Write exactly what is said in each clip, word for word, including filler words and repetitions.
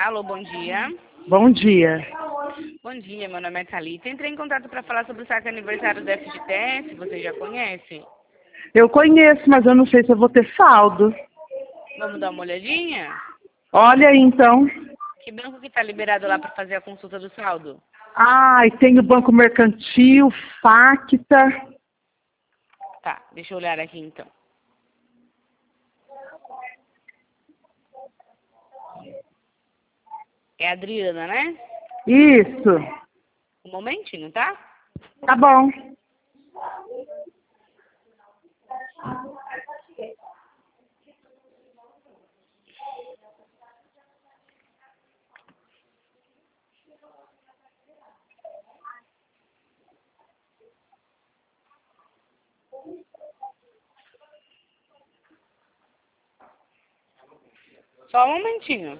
Alô, bom dia. Bom dia. Bom dia, meu nome é Thalita. Entrei em contato para falar sobre o saque aniversário do F G T S, você já conhece? Eu conheço, mas eu não sei se eu vou ter saldo. Vamos dar uma olhadinha? Olha aí, então. Que banco que está liberado lá para fazer a consulta do saldo? Ai, tem o Banco Mercantil, Facta. Tá, deixa eu olhar aqui então. É a Adriana, né? Isso. Um momentinho, tá? Tá bom. Só um momentinho.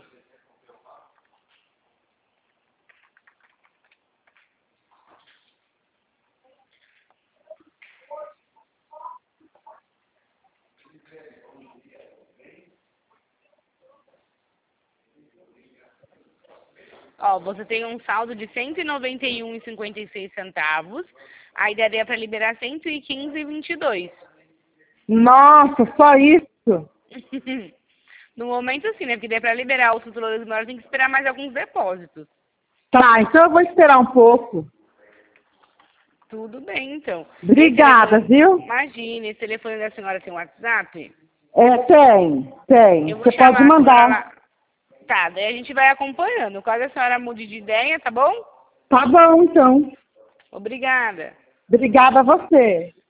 Ó, você tem um saldo de cento e noventa e um reais e cinquenta e seis centavos. Aí daria para liberar cento e quinze reais e vinte e dois. Nossa, só isso? No momento, sim, né? Porque daí para liberar os valores maiores tem que esperar mais alguns depósitos. Tá, então eu vou esperar um pouco. Tudo bem, então. Obrigada, Esse telefone... viu? Imagine, esse telefone da senhora tem WhatsApp? É, tem, tem. Eu vou Você pode chamar a senhora mandar. lá. Tá, daí a gente vai acompanhando. Caso a senhora mude de ideia, tá bom? Tá bom, então. Obrigada. Obrigada a você.